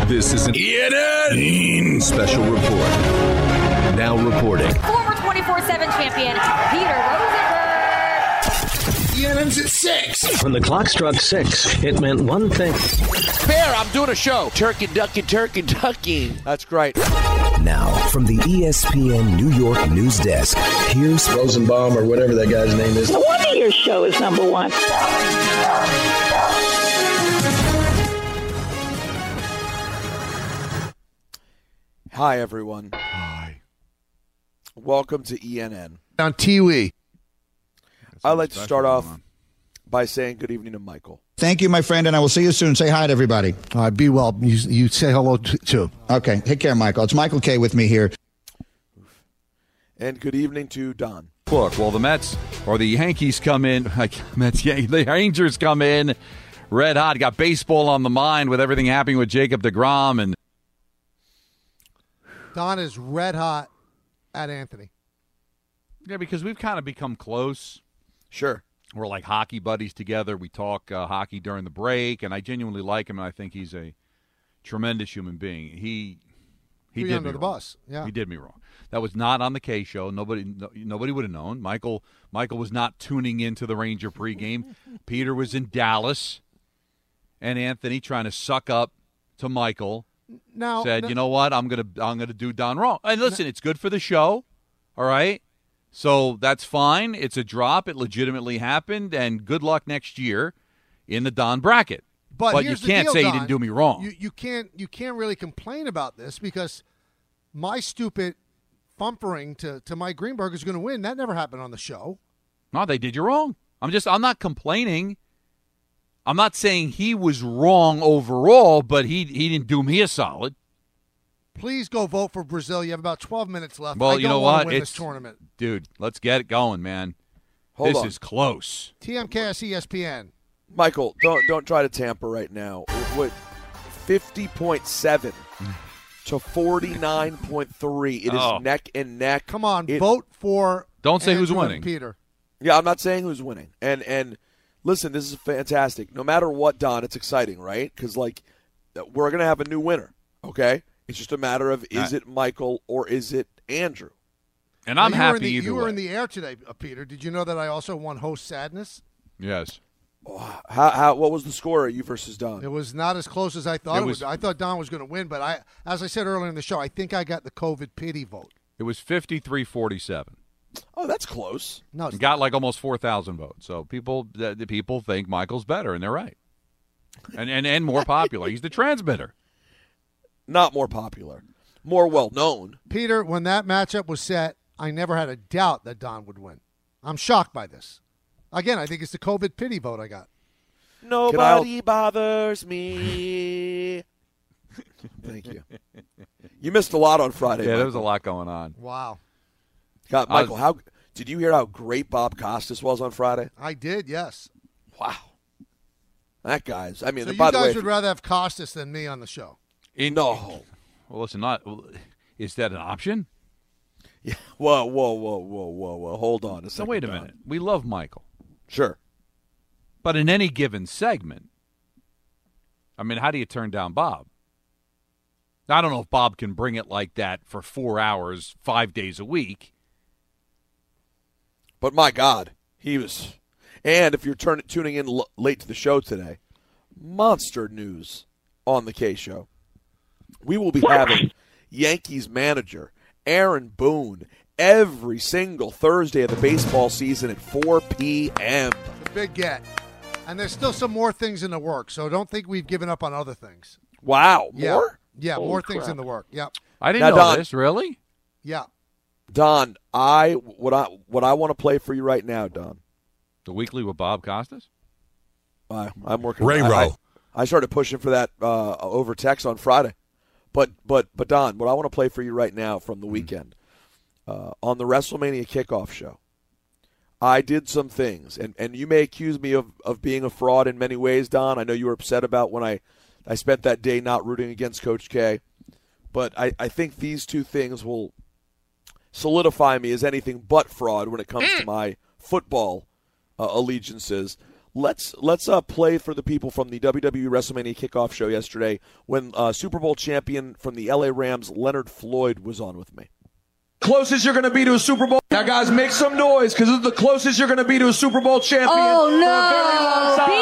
This is an ENN special report. Now reporting. Former 24/7 champion Peter Rosenberg. ENN's at 6. When the clock struck 6, it meant one thing. Bear, I'm doing a show. Turkey, ducky, turkey, ducky. That's great. Now, from the ESPN New York news desk, here's Rosenbaum or whatever that guy's name is. No wonder your show is number one. Hi, everyone. Hi. Welcome to ENN. On Tiwi. I'd like to start off by saying good evening to Michael. Thank you, my friend, and I will see you soon. Say hi to everybody. All right, be well. You say hello too. Okay, take care, Michael. It's Michael K. with me here. And good evening to Don. Look, well, the Mets or the Yankees come in, the Rangers come in red hot. Got baseball on the mind with everything happening with Jacob deGrom. And Don is red hot at Anthony. Yeah, because we've kind of become close. Sure. We're like hockey buddies together. We talk hockey during the break, and I genuinely like him, and I think he's a tremendous human being. He did under me the wrong. bus. Yeah. He did me wrong. That was not on the K show. Nobody would have known. Michael was not tuning into the Ranger pregame. Peter was in Dallas, and Anthony trying to suck up to Michael said, "You know what? I'm gonna do Don wrong." And listen, it's good for the show. All right. So that's fine. It's a drop. It legitimately happened, and good luck next year in the Don bracket. But you can't say you didn't do me wrong. You can't really complain about this because my stupid thumpering to Mike Greenberg is going to win. That never happened on the show. No, they did you wrong. I'm not complaining. I'm not saying he was wrong overall, but he didn't do me a solid. Please go vote for Brazil. You have about 12 minutes left. Well, you know what? Win this tournament. Dude, let's get it going, man. Hold this on. is close. TMKS ESPN. Michael, don't try to tamper right now. What 50.7 to 49.3. It is neck and neck. Come on, vote for Don't say Andrew who's winning. Peter. Yeah, I'm not saying who's winning. And listen, this is fantastic. No matter what, Don, it's exciting, right? Because, like, we're going to have a new winner, okay? It's just a matter of is it Michael or is it Andrew? And I'm happy either way. You were in the air today, Peter. Did you know that I also won host sadness? Yes. What was the score, you versus Don? It was not as close as I thought it was. I thought Don was going to win, but as I said earlier in the show, I think I got the COVID pity vote. It was 53-47. Oh, that's close. No, it got like almost 4,000 votes. So the people think Michael's better, and they're right. And more popular. He's the transmitter. Not more popular. More well-known. Peter, when that matchup was set, I never had a doubt that Don would win. I'm shocked by this. Again, I think it's the COVID pity vote I got. Nobody bothers me. Thank you. You missed a lot on Friday. Yeah, Michael. there was a lot going on. Wow. God, Michael, how did you hear how great Bob Costas was on Friday? I did, yes. Wow. That guy's. I mean, so by you the way, guys would rather have Costas than me on the show. No. Well, listen, is that an option? Yeah. Whoa. Hold on a second. So wait a minute. We love Michael. Sure. But in any given segment, I mean, how do you turn down Bob? I don't know if Bob can bring it like that for 4 hours, 5 days a week. But my God, he was. And if you're tuning in late to the show today, monster news on the K Show. We will be having Yankees manager Aaron Boone every single Thursday of the baseball season at 4 p.m. The big get. And there's still some more things in the works, so don't think we've given up on other things. Wow, more? Yeah, Holy more crap. things in the work. Yep. I didn't know Don, this, really? Yeah. Don, what I want to play for you right now, Don. The weekly with Bob Costas? I'm working. Ray-Ro. I started pushing for that over text on Friday. But Don, what I want to play for you right now from the weekend, on the WrestleMania kickoff show, I did some things, and you may accuse me of being a fraud in many ways, Don. I know you were upset about when I spent that day not rooting against Coach K, but I think these two things will solidify me as anything but fraud when it comes to my football allegiances. Let's play for the people from the WWE WrestleMania kickoff show yesterday when Super Bowl champion from the LA Rams, Leonard Floyd, was on with me. Closest you're going to be to a Super Bowl. Now, guys, make some noise because this is the closest you're going to be to a Super Bowl champion. Oh, for a very long no. time.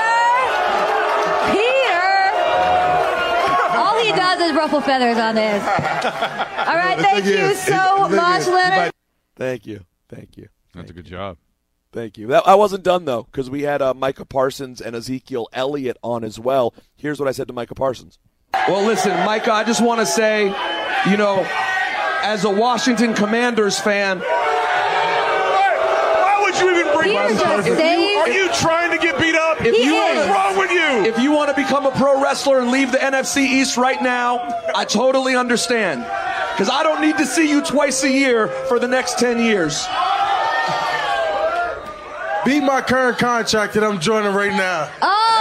Peter! All he does is ruffle feathers on this. All right, thank you so much, Leonard. Thank you. That's a good job. Thank you. I wasn't done, though, because we had Micah Parsons and Ezekiel Elliott on as well. Here's what I said to Micah Parsons. Well, listen, Micah, I just want to say, as a Washington Commanders fan, why would you even bring Peter just saved. Are you trying to get beat up? What is wrong with you? If you want to become a pro wrestler and leave the NFC East right now, I totally understand. Because I don't need to see you twice a year for the next 10 years. Beat my current contract that I'm joining right now.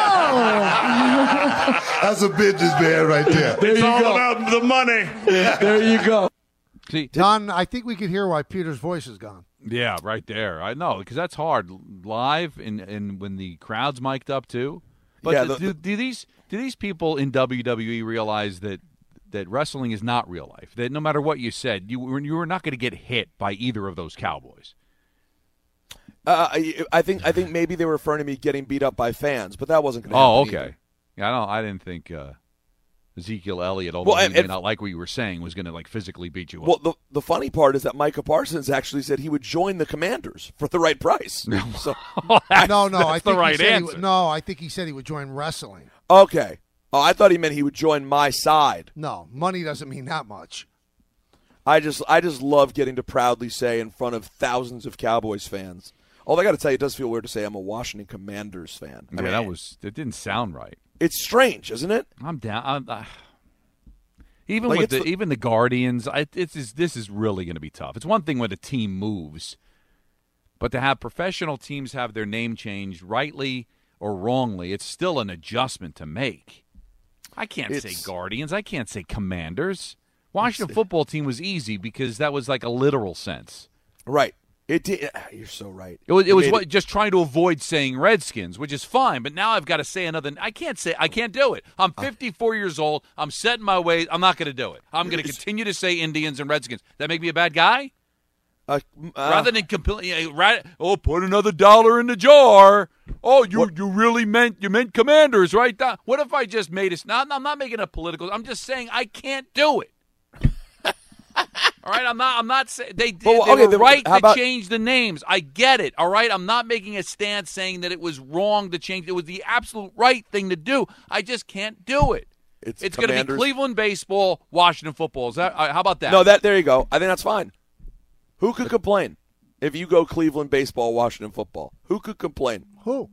Oh! That's a business man right there. It's all about the money. There you go. See, Don, I think we could hear why Peter's voice is gone. yeah, right there. I know, because that's hard live and when the crowd's mic'd up too. But Yeah, do these people in WWE realize that wrestling is not real life? That no matter what you said, you were not going to get hit by either of those Cowboys. I think maybe they were referring to me getting beat up by fans, but that wasn't going to Oh, happen. okay. Either. Yeah, I didn't think Ezekiel Elliott, although he may not like what you were saying, was going to physically beat you up. Well, the funny part is that Micah Parsons actually said he would join the Commanders for the right price. So, that's I think the right answer. I think he said he would join wrestling. okay. Oh, I thought he meant he would join my side. No, money doesn't mean that much. I just love getting to proudly say in front of thousands of Cowboys fans. Although I got to tell you, it does feel weird to say I'm a Washington Commanders fan. Yeah, it didn't sound right. It's strange, isn't it? I'm down. Even Like, with it's even the Guardians, this is really going to be tough. It's one thing when a team moves, but to have professional teams have their name changed rightly or wrongly, it's still an adjustment to make. I can't say Guardians. I can't say Commanders. Washington football team was easy because that was like a literal sense. Right. It did. You're so right. It was just trying to avoid saying Redskins, which is fine. But now I've got to say another. I can't do it. I'm 54 years old. I'm set in my ways. I'm not going to do it. I'm going to continue to say Indians and Redskins. That make me a bad guy? Rather than put another dollar in the jar. Oh, you really meant Commanders, right? What if I just made it? Now I'm not making it political. I'm just saying I can't do it. All right, I'm not saying they were right to change the names. I get it. All right, I'm not making a stance saying that it was wrong to change. It was the absolute right thing to do. I just can't do it. It's going to be Cleveland baseball, Washington football. Is that how about that? No, there you go. I think that's fine. Who could complain if you go Cleveland baseball, Washington football? Who could complain? Who?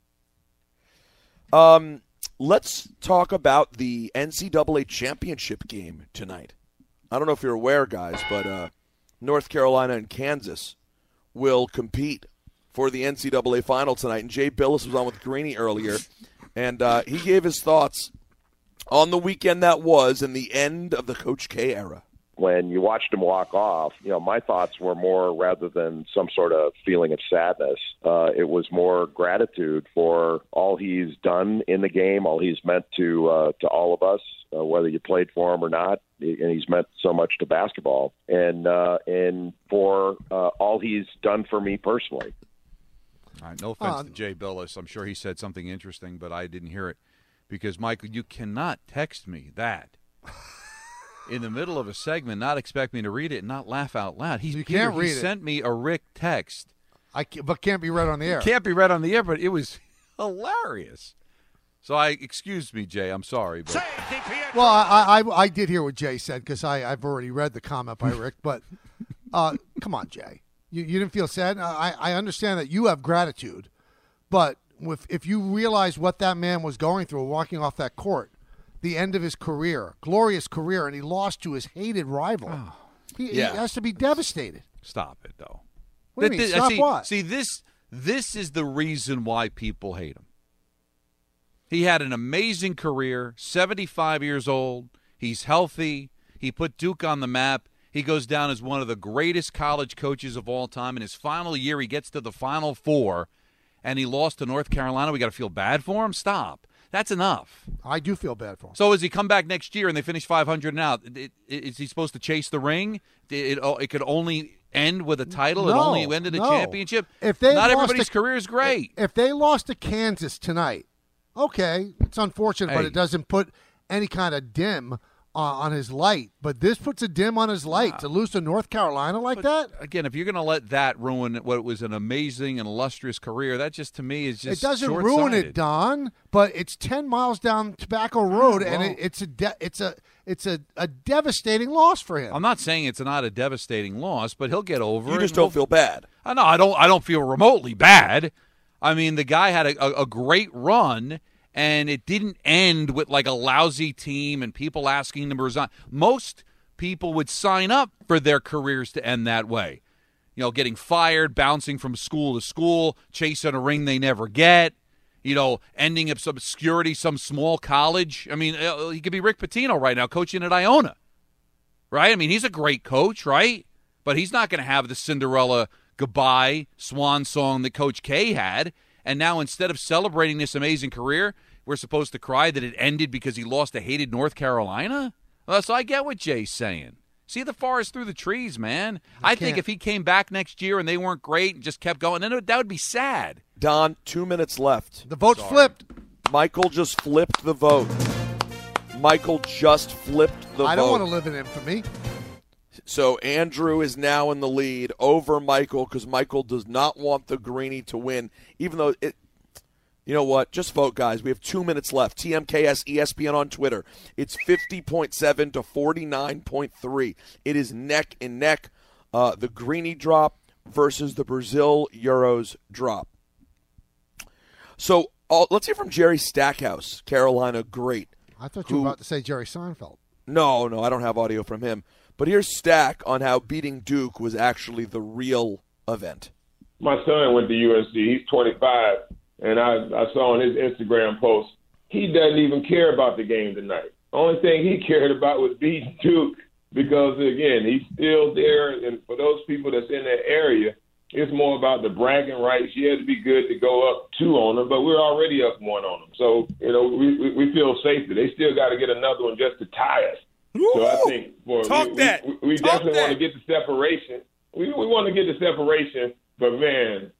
Let's talk about the NCAA championship game tonight. I don't know if you're aware, guys, but North Carolina and Kansas will compete for the NCAA final tonight. And Jay Billis was on with Greeny earlier, and he gave his thoughts on the weekend that was and the end of the Coach K era. When you watched him walk off, my thoughts were more, rather than some sort of feeling of sadness, it was more gratitude for all he's done in the game, all he's meant to all of us, whether you played for him or not. And he's meant so much to basketball, and for all he's done for me personally. All right, no offense to Jay Billis. I'm sure he said something interesting, but I didn't hear it. Because, Michael, you cannot text me that in the middle of a segment, not expect me to read it, and not laugh out loud. You can't read it. He sent me a Rick text. But can't be read on the air. Can't be read on the air, but it was hilarious. So excuse me, Jay. I'm sorry. But. Well, I did hear what Jay said because I've already read the comment by Rick. But come on, Jay. You didn't feel sad? I understand that you have gratitude. But if you realize what that man was going through walking off that court, the end of his career, glorious career, and he lost to his hated rival, he has to be devastated. Stop it, though. What do you mean? Stop what? See, this is the reason why people hate him. He had an amazing career, 75 years old. He's healthy. He put Duke on the map. He goes down as one of the greatest college coaches of all time. In his final year, he gets to the Final Four, and he lost to North Carolina, we got to feel bad for him? Stop. That's enough. I do feel bad for him. So as he come back next year and they finish 500 and out, is he supposed to chase the ring? It could only end with a title? No, it only ended a championship? Not everybody's career is great. If they lost to Kansas tonight, okay, it's unfortunate, but it doesn't put any kind of dim on his light. But this puts a dim on his light to lose to North Carolina like that. Again, if you're going to let that ruin what was an amazing and illustrious career, that just to me is just it doesn't short-sighted. ruin it, Don. But it's 10 miles down Tobacco Road, and it's a devastating loss for him. I'm not saying it's not a devastating loss, but he'll get over it. You just don't feel bad. No, I don't feel remotely bad. I mean, the guy had a great run. And it didn't end with like a lousy team and people asking him to resign. Most people would sign up for their careers to end that way. You know, getting fired, bouncing from school to school, chasing a ring they never get, you know, ending up some obscurity, some small college. I mean, he could be Rick Pitino right now coaching at Iona, right? I mean, he's a great coach, right? But he's not going to have the Cinderella goodbye swan song that Coach K had. And now instead of celebrating this amazing career, we're supposed to cry that it ended because he lost to hated North Carolina? Well, so I get what Jay's saying. See the forest through the trees, man. I think if he came back next year and they weren't great and just kept going, then that would be sad. Don, 2 minutes left. The vote's flipped. Michael just flipped the vote. Michael just flipped the vote. I don't want to live in infamy. So Andrew is now in the lead over Michael because Michael does not want the Greenie to win, even though it. You know what? Just vote, guys. We have 2 minutes left. TMKS ESPN on Twitter. It's 50.7 to 49.3. It is neck and neck. The Greenie drop versus the Brazil Euros drop. So let's hear from Jerry Stackhouse, Carolina great. I thought you were about to say Jerry Seinfeld. No, I don't have audio from him. But here's Stack on how beating Duke was actually the real event. My son went to UNC. He's 25, and I saw on his Instagram post, he doesn't even care about the game tonight. Only thing he cared about was beating Duke because, again, he's still there. And for those people that's in that area, it's more about the bragging rights. You had to be good to go up 2 on them, but we're already up 1 on them. So, you know, we feel safer. They still got to get another one just to tie us. Ooh, so I think we definitely want to get the separation. We want to get the separation, but, man,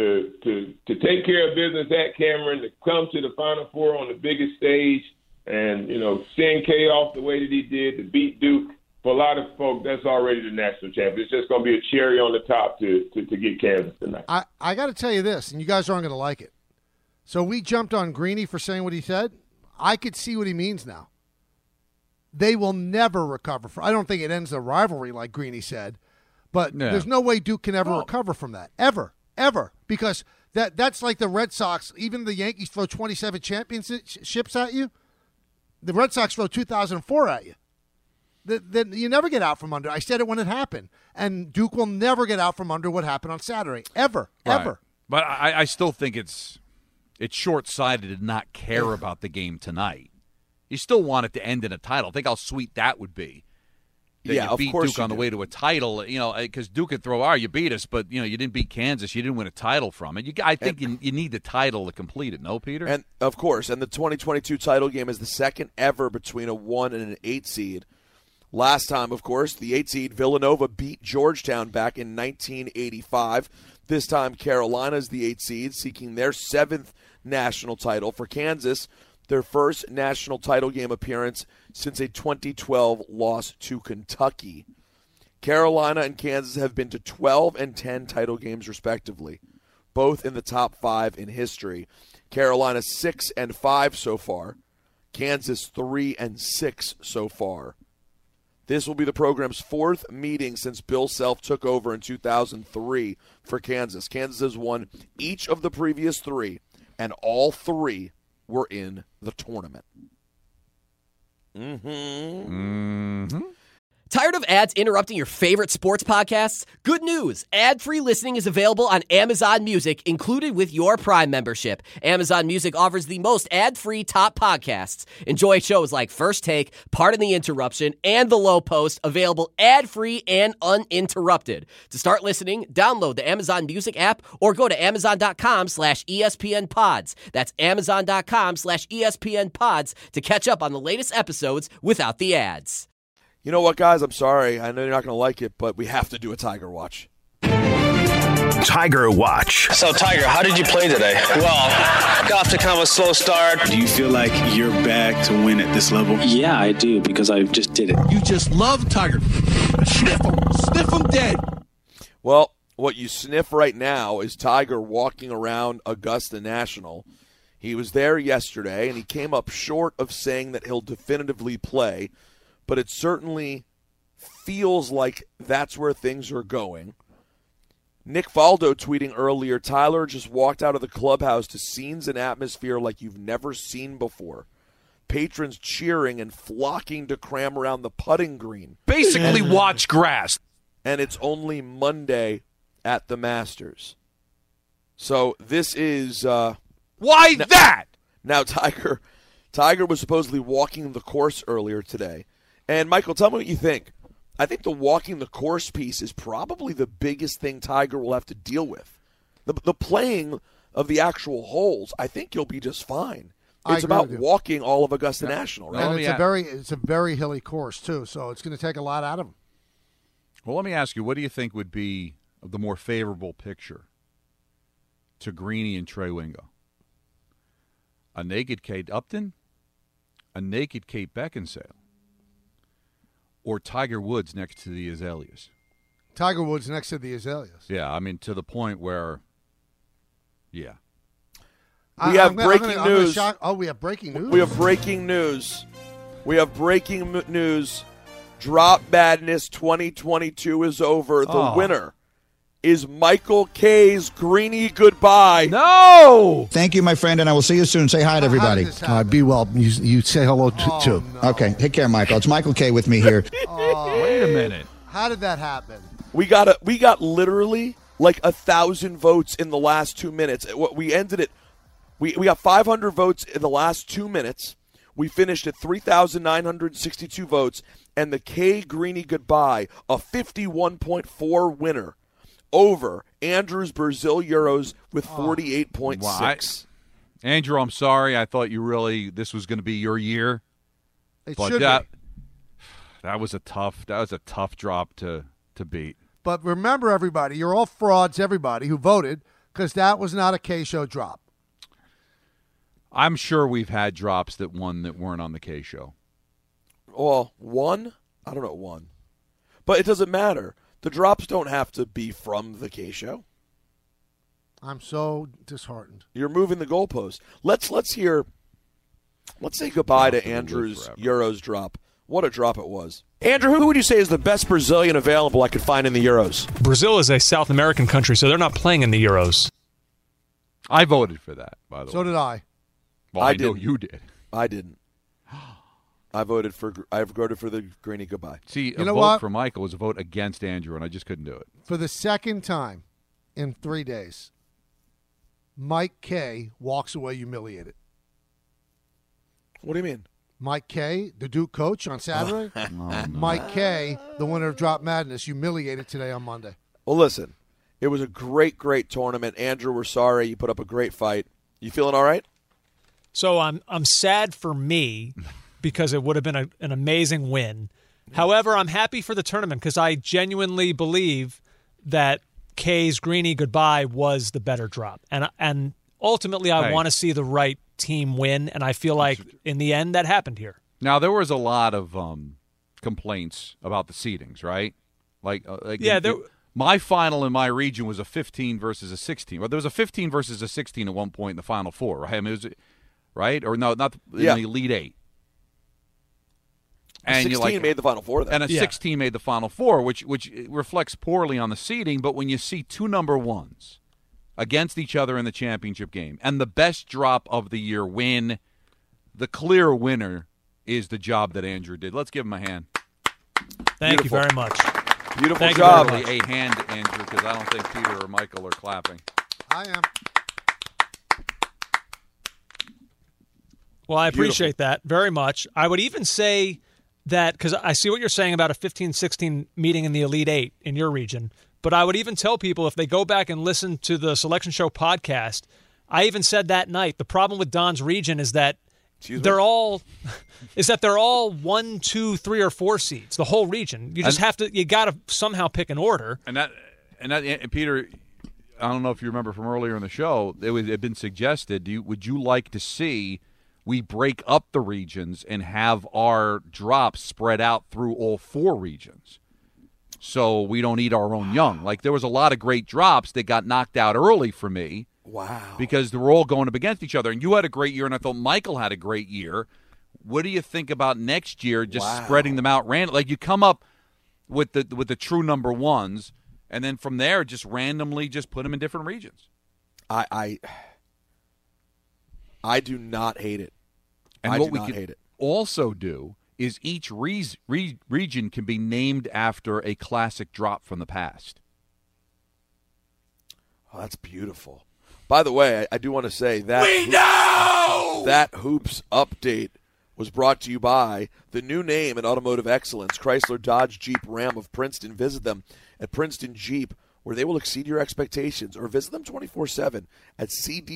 to take care of business at Cameron, to come to the Final Four on the biggest stage and, you know, send K off the way that he did to beat Duke, for a lot of folks, that's already the national champion. It's just going to be a cherry on the top to get Kansas tonight. I got to tell you this, and you guys aren't going to like it. So we jumped on Greenie for saying what he said. I could see what he means now. They will never recover. I don't think it ends the rivalry like Greenie said, but there's no way Duke can ever recover from that. Ever. Because that's like the Red Sox. Even the Yankees throw 27 championships at you. The Red Sox throw 2004 at you. Then you never get out from under. I said it when it happened. And Duke will never get out from under what happened on Saturday. Ever. But I still think it's short-sighted to not care about the game tonight. You still want it to end in a title. Think how sweet that would be. That you beat Duke on the way to a title, you know, because Duke could throw, you beat us, but, you know, you didn't beat Kansas. You didn't win a title from it. I think you need the title to complete it, no, Peter? And, of course, and the 2022 title game is the second ever between a 1 and an 8 seed. Last time, of course, the 8 seed Villanova beat Georgetown back in 1985. This time, Carolina is the 8 seed, seeking their 7th national title. For Kansas, their first national title game appearance since a 2012 loss to Kentucky. Carolina and Kansas have been to 12 and 10 title games, respectively, both in the top 5 in history. Carolina 6 and 5 so far. Kansas 3 and 6 so far. This will be the program's 4th meeting since Bill Self took over in 2003 for Kansas. Kansas has won each of the previous 3, and all 3 were in the tournament. Tired of ads interrupting your favorite sports podcasts? Good news! Ad-free listening is available on Amazon Music, included with your Prime membership. Amazon Music offers the most ad-free top podcasts. Enjoy shows like First Take, Pardon the Interruption, and The Low Post, available ad-free and uninterrupted. To start listening, download the Amazon Music app or go to amazon.com/ESPN Pods. That's amazon.com/ESPN Pods to catch up on the latest episodes without the ads. You know what, guys? I'm sorry. I know you're not going to like it, but we have to do a Tiger Watch. Tiger Watch. So, Tiger, how did you play today? Well, got off to kind of a slow start. Do you feel like you're back to win at this level? Yeah, I do, because I just did it. You just love Tiger. Sniff him. Sniff him dead. Well, what you sniff right now is Tiger walking around Augusta National. He was there yesterday, and he came up short of saying that he'll definitively play, but it certainly feels like that's where things are going. Nick Faldo tweeting earlier, Tyler just walked out of the clubhouse to scenes and atmosphere like you've never seen before. Patrons cheering and flocking to cram around the putting green. Basically watch grass. And it's only Monday at the Masters. So this is... Why that? Now, Tiger was supposedly walking the course earlier today. And, Michael, tell me what you think. I think the walking the course piece is probably the biggest thing Tiger will have to deal with. The playing of the actual holes, I think you'll be just fine. It's about walking all of Augusta National, right? And it's a very hilly course, too, so it's going to take a lot out of him. Well, let me ask you, what do you think would be the more favorable picture to Greeny and Trey Wingo? A naked Kate Upton, a naked Kate Beckinsale, or Tiger Woods next to the Azaleas? Tiger Woods next to the Azaleas. Yeah, I mean, to the point where, yeah. We have breaking news. We have breaking news? We have breaking news. We have breaking news. Drop Madness 2022 is over. The winner is Michael K's Greeny Goodbye. No! Thank you, my friend, and I will see you soon. Say hi to everybody. Be well. You say hello too. No. Okay, take care, Michael. It's Michael K with me here. Wait a minute. How did that happen? We got literally like 1,000 votes in the last 2 minutes. We ended it. We got 500 votes in the last 2 minutes. We finished at 3,962 votes, and the K Greeny Goodbye, a 51.4 winner over Andrew's Brazil Euros with 48.6. Andrew, I'm sorry. I thought this was going to be your year. It should be. That was a tough drop to beat. But remember, everybody, you're all frauds, everybody who voted, because that was not a K-Show drop. I'm sure we've had drops that weren't on the K-Show. Well, one? I don't know, one. But it doesn't matter. The drops don't have to be from the K-Show. I'm so disheartened. You're moving the goalpost. Let's say goodbye to Andrew's Euros drop. What a drop it was. Andrew, who would you say is the best Brazilian available I could find in the Euros? Brazil is a South American country, so they're not playing in the Euros. I voted for that, by the way. So did I. Well, I know you did. I didn't. I voted for the Greeny Goodbye. See, a vote for Michael was a vote against Andrew, and I just couldn't do it. For the second time in 3 days, Mike K walks away humiliated. What do you mean? Mike K, the Duke coach on Saturday. No. Mike K, the winner of Drop Madness, humiliated today on Monday. Well, listen, it was a great, great tournament. Andrew, we're sorry. You put up a great fight. You feeling all right? So I'm sad for me because it would have been an amazing win. However, I'm happy for the tournament because I genuinely believe that K's Greeny Goodbye was the better drop. And ultimately, I want to see the right team win, and I feel like in the end that happened here. Now, there was a lot of complaints about the seedings, right? My final in my region was a 15 versus a 16. Well, there was a 15 versus a 16 at one point in the Final Four, right? I mean, it was, right? Or no, not in the Elite Eight. And 16 made the Final Four, then. And a 16 made the Final Four, which reflects poorly on the seeding. But when you see two number ones against each other in the championship game, and the best drop of the year win, the clear winner is the job that Andrew did. Let's give him a hand. Thank you very much. Beautiful Thank job. You very much. A hand, Andrew, because I don't think Peter or Michael are clapping. I am. Well, I appreciate that very much. I would even say that, because I see what you're saying about a 15-16 meeting in the Elite Eight in your region, but I would even tell people if they go back and listen to the Selection Show podcast, I even said that night, the problem with Don's region is that they're all 1, 2, 3, or 4 seeds, the whole region. You just you got to somehow pick an order. And Peter, I don't know if you remember from earlier in the show, it had been suggested, would you like to see we break up the regions and have our drops spread out through all 4 regions so we don't eat our own young? Like, there was a lot of great drops that got knocked out early for me. Wow. Because they were all going up against each other. And you had a great year, and I thought Michael had a great year. What do you think about next year, just spreading them out randomly? Like, you come up with the true number ones, and then from there, just randomly just put them in different regions. I do not hate it. And what we can also do is each region can be named after a classic drop from the past. Oh, that's beautiful. By the way, I do want to say that that Hoops update was brought to you by the new name in automotive excellence, Chrysler Dodge Jeep Ram of Princeton. Visit them at Princeton Jeep, where they will exceed your expectations, or visit them 24/7 at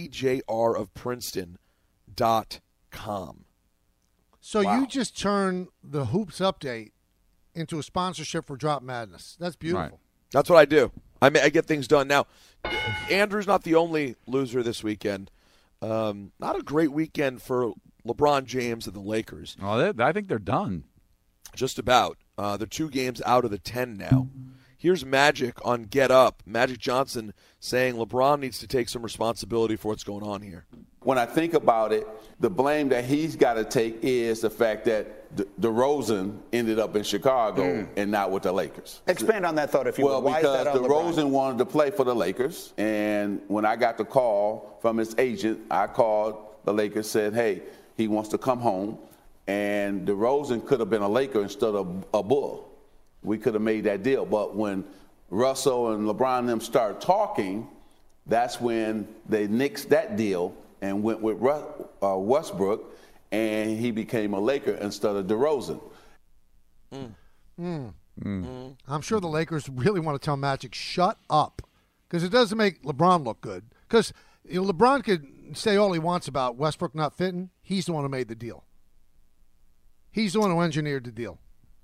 cdjrofprinceton.com. So you just turn the Hoops update into a sponsorship for Drop Madness. That's beautiful. Right. That's what I do. I get things done. Now, Andrew's not the only loser this weekend. Not a great weekend for LeBron James and the Lakers. Oh, I think they're done. Just about. They're 2 games out of the 10 now. Here's Magic on Get Up. Magic Johnson saying LeBron needs to take some responsibility for what's going on here. When I think about it, the blame that he's got to take is the fact that DeRozan ended up in Chicago and not with the Lakers. Expand on that thought, if you will. Well, because DeRozan wanted to play for the Lakers, and when I got the call from his agent, I called the Lakers, said, hey, he wants to come home, and DeRozan could have been a Laker instead of a Bull. We could have made that deal. But when Russell and LeBron and them started talking, that's when they nixed that deal and went with Westbrook, and he became a Laker instead of DeRozan. I'm sure the Lakers really want to tell Magic, shut up, because it doesn't make LeBron look good. Because LeBron could say all he wants about Westbrook not fitting. He's the one who made the deal. He's the one who engineered the deal.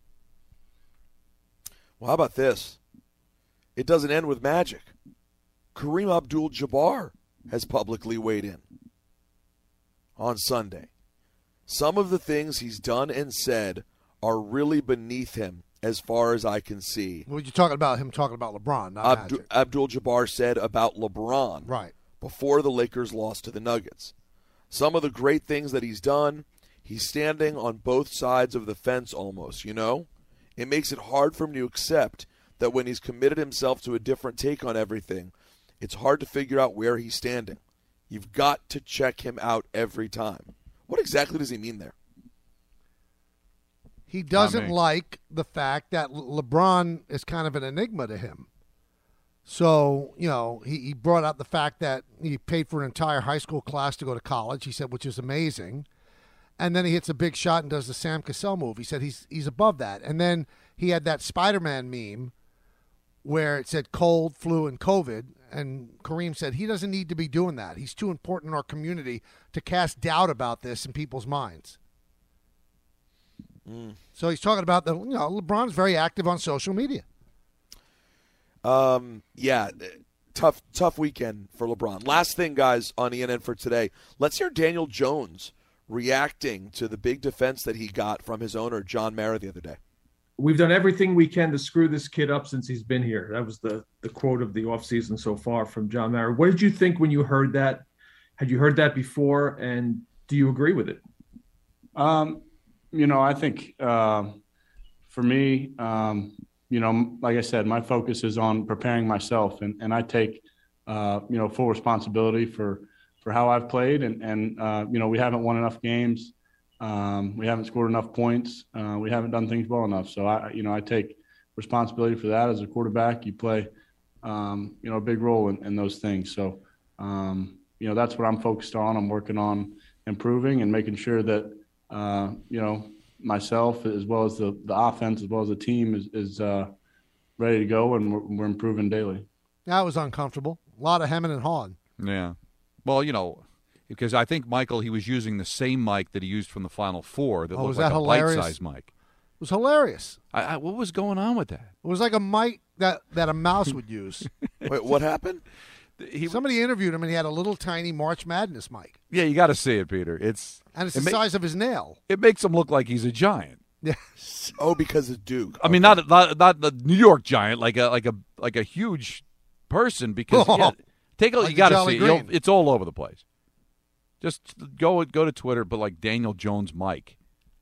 Well, how about this? It doesn't end with Magic. Kareem Abdul-Jabbar has publicly weighed in on Sunday. Some of the things he's done and said are really beneath him as far as I can see. What are you talking about? Him talking about LeBron, not Magic. Abdul-Jabbar said about LeBron before the Lakers lost to the Nuggets. Some of the great things that he's done, he's standing on both sides of the fence almost, you know? It makes it hard for him to accept that when he's committed himself to a different take on everything, it's hard to figure out where he's standing. You've got to check him out every time. What exactly does he mean there? He doesn't like the fact that LeBron is kind of an enigma to him. So, he brought up the fact that he paid for an entire high school class to go to college, he said, which is amazing. And then he hits a big shot and does the Sam Cassell move. He said he's above that. And then he had that Spider-Man meme where it said cold, flu, and COVID. And Kareem said he doesn't need to be doing that. He's too important in our community to cast doubt about this in people's minds. So he's talking about LeBron's very active on social media. Yeah, tough weekend for LeBron. Last thing, guys, on ENN for today. Let's hear Daniel Jones reacting to the big defense that he got from his owner, John Mara, the other day. We've done everything we can to screw this kid up since he's been here. That was the quote of the offseason so far from John Mara. What did you think when you heard that? Had you heard that before, and do you agree with it? I think for me, like I said, my focus is on preparing myself, and I take, full responsibility for how I've played, and we haven't won enough games we haven't scored enough points. We haven't done things well enough. So I take responsibility for that as a quarterback. You play, a big role in those things. So, that's what I'm focused on. I'm working on improving and making sure that, myself as well as the offense, as well as the team is ready to go, and we're improving daily. That was uncomfortable. A lot of hemming and hawing. Yeah. Well, because I think, Michael, he was using the same mic that he used from the Final Four that looked like a bite-sized mic. It was hilarious. What was going on with that? It was like a mic that a mouse would use. Wait, what happened? Somebody interviewed him, and he had a little tiny March Madness mic. Yeah, you got to see it, Peter. It's the size of his nail. It makes him look like he's a giant. Yes. Oh, because it's Duke. I mean, not the New York Giant, like a huge person. Because take a look. Like You got to Jolly see it. Green. It's all over the place. Just go to Twitter, but like Daniel Jones mic.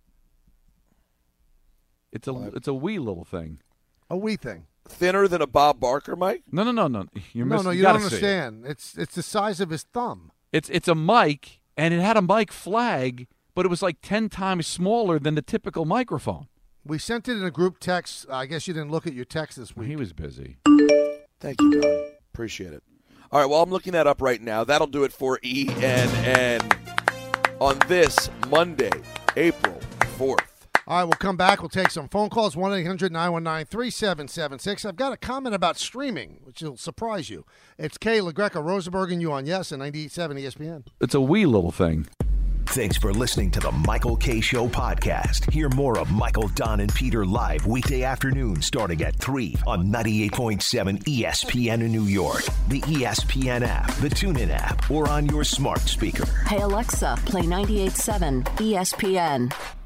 It's a wee little thing. A wee thing. Thinner than a Bob Barker mic? No. You don't understand. It's the size of his thumb. It's a mic, and it had a mic flag, but it was like 10 times smaller than the typical microphone. We sent it in a group text. I guess you didn't look at your text this week. He was busy. Thank you, Don. Appreciate it. All right, well, I'm looking that up right now. That'll do it for ENN on this Monday, April 4th. All right, we'll come back. We'll take some phone calls, 1-800-919-3776. I've got a comment about streaming, which will surprise you. It's Kay LaGreca, Rosenberg, and you on Yes and 98.7 ESPN. It's a wee little thing. Thanks for listening to the Michael K. Show podcast. Hear more of Michael, Don, and Peter live weekday afternoon starting at 3 on 98.7 ESPN in New York, the ESPN app, the TuneIn app, or on your smart speaker. Hey, Alexa, play 98.7 ESPN.